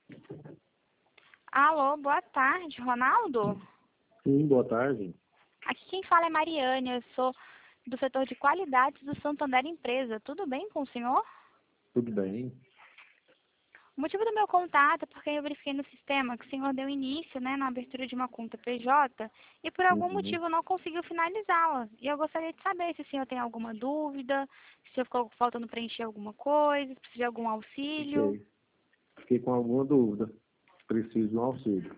Alô, boa tarde, Ronaldo? Sim, boa tarde. Aqui quem fala é Mariane, eu sou do setor de qualidades do Santander Empresa. Tudo bem com o senhor? Tudo bem? O motivo do meu contato é porque eu verifiquei no sistema que o senhor deu início, na abertura de uma conta PJ e por algum Uhum. motivo não conseguiu finalizá-la. E eu gostaria de saber se o senhor tem alguma dúvida, se ficou faltando preencher alguma coisa, se precisa de algum auxílio. Fiquei com alguma dúvida. Preciso de um auxílio.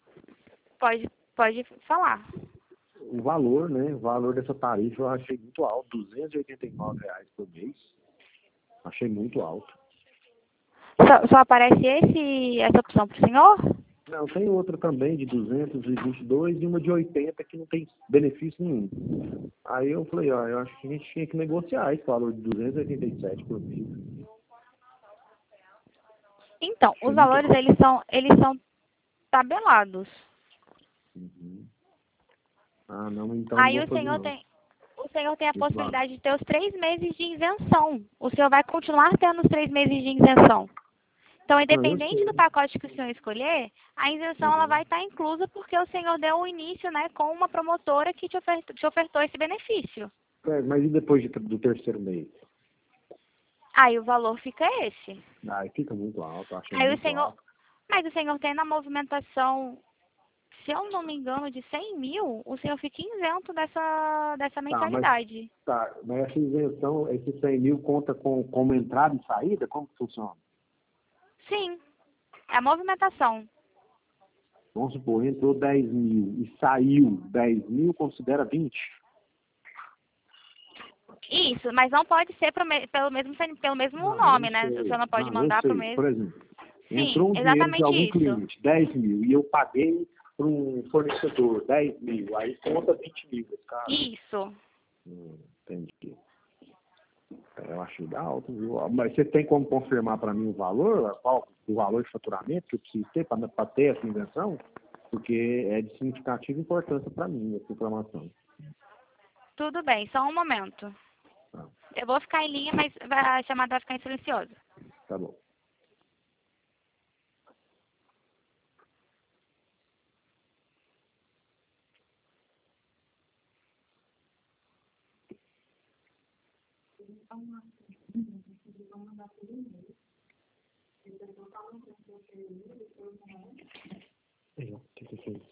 Pode falar. O valor, né? O valor dessa tarifa eu achei muito alto, R$ 289 por mês. Achei muito alto. Só aparece essa opção para o senhor? Não, tem outra também de 222 e uma de 80 que não tem benefício nenhum. Aí eu falei, ó, eu acho que a gente tinha que negociar esse valor de 287 por mês. Então, Achei os muito valores alto. eles são tabelados. Uhum. Ah, não, então não Aí vou fazer não. o senhor tem a Esse valor. possibilidade de ter os 3 meses de isenção. O senhor vai continuar tendo os 3 meses de isenção. Então, Não, eu independente do sei. pacote que o senhor escolher, a isenção ela Uhum. vai estar inclusa porque o senhor deu o início, com uma promotora que te ofertou esse benefício. Mas e depois do terceiro mês? Aí o valor fica esse. Ah, fica muito alto, eu achei Aí o muito senhor, alto. mas o senhor tem na movimentação, se eu não me engano, de 100 mil, o senhor fica isento dessa Tá, mas mensalidade. mas essa isenção, esses 100 mil conta como entrada e saída? Como que funciona? Sim, é a movimentação. Vamos supor, entrou 10 mil e saiu 10 mil, considera 20? Isso, mas não pode ser pelo mesmo Não, eu nome, né? O senhor sei. não pode Não, eu mandar pro sei. Por mesmo. exemplo, Sim, entrou um dinheiro de exatamente algum isso. cliente, 10 mil, e eu paguei para um fornecedor 10 mil, aí conta 20 mil, cara. Isso. Entendi. Eu achei da alto, viu? Mas você tem como confirmar para mim o valor? Qual o valor de faturamento que eu preciso ter para ter essa invenção? Porque é de significativa importância para mim essa informação. Tudo bem, só um momento. Tá, Eu vou ficar em linha, mas a chamada vai ficar em silencioso. tá bom. O que você fez?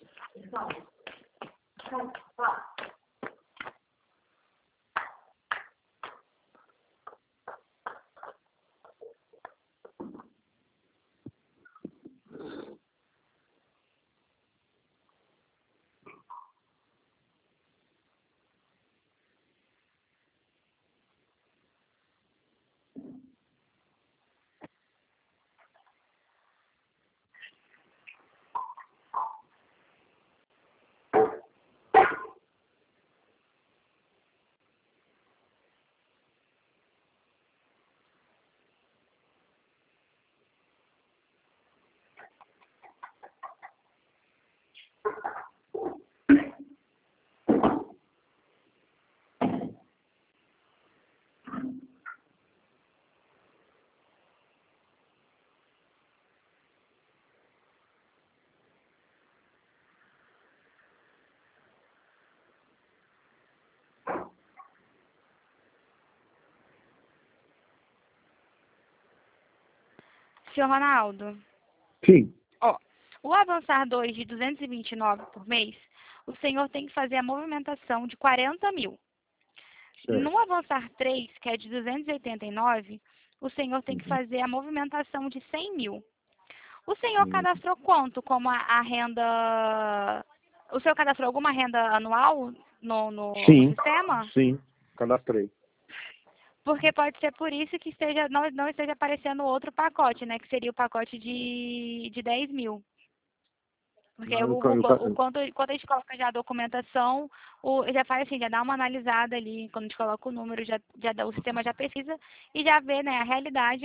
Senhor Ronaldo, Sim. ó, o Avançar 2 de 229 por mês, o senhor tem que fazer a movimentação de 40 mil. No Certo. Avançar 3, que é de 289, o senhor tem que Uhum. fazer a movimentação de 100 mil. O senhor Uhum. cadastrou quanto como a renda... O senhor cadastrou alguma renda anual no Sim, sistema? sim. Cadastrei. Porque pode ser por isso que não esteja aparecendo outro pacote, né? Que seria o pacote de 10 mil. Porque Não, eu, quando a gente coloca já a documentação, já faz assim, já dá uma analisada ali, quando a gente coloca o número, o sistema já pesquisa e já vê, né, a realidade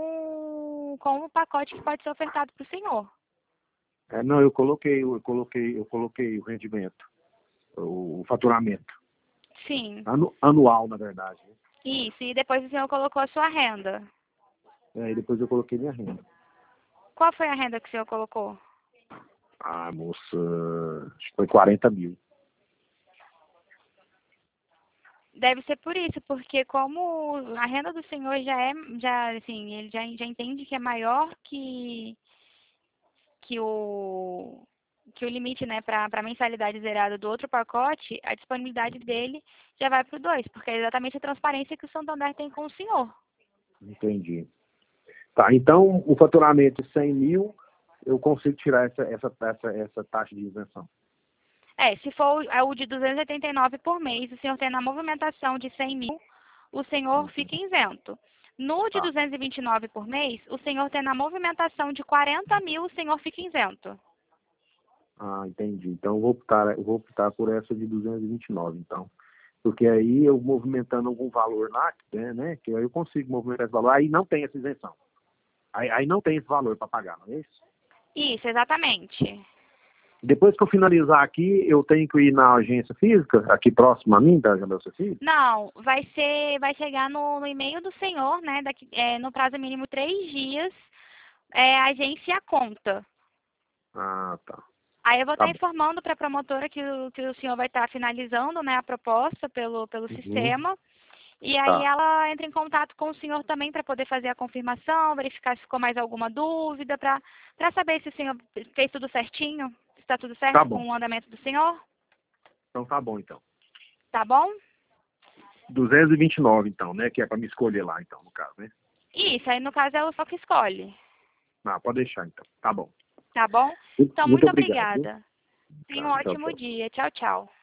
com o pacote que pode ser ofertado para o senhor. não, eu coloquei o rendimento, o faturamento. Sim, Anual, na verdade. Né? isso. E depois o senhor colocou a sua renda. E depois eu coloquei minha renda. Qual foi a renda que o senhor colocou? Ah, moça, acho que foi 40 mil. Deve ser por isso, porque como a renda do senhor assim, ele já entende que é maior que o que o limite, né, para mensalidade zerada do outro pacote, a disponibilidade dele já vai para o 2, porque é exatamente a transparência que o Santander tem com o senhor. Entendi. Tá, então o faturamento de 100 mil, eu consigo tirar essa taxa de isenção. Se for o de 289 por mês, o senhor tem na movimentação de 100 mil, o senhor fica isento. No de Tá. 229 por mês, o senhor tem na movimentação de 40 mil, o senhor fica isento. Ah, entendi. Então eu vou optar por essa de 229, então. Porque aí eu movimentando algum valor lá, né, que aí eu consigo movimentar esse valor, aí não tem essa isenção. Aí não tem esse valor para pagar, não é isso? Isso, exatamente. Depois que eu finalizar aqui, eu tenho que ir na agência física, aqui próximo a mim, da Janelce Filho? Não, vai chegar no e-mail do senhor, né, no prazo mínimo 3 dias, a agência e a conta. Ah, tá. Aí eu vou Tá estar bom. informando para a promotora que o senhor vai estar finalizando, né, a proposta pelo Uhum. sistema. E aí Tá. ela entra em contato com o senhor também para poder fazer a confirmação, verificar se ficou mais alguma dúvida, para saber se o senhor fez tudo certinho, se está tudo Tá certo bom. com o andamento do senhor. Então tá bom, então. Tá bom? 229, então, né? Que é para me escolher lá, então, no caso, né? Isso, aí no caso é o senhor que escolhe. Ah, pode deixar, então. Tá bom. Tá bom? Então, Muito muito obrigado, viu? obrigada. Tenha um Tá, tchau, ótimo tchau. dia. Tchau, tchau.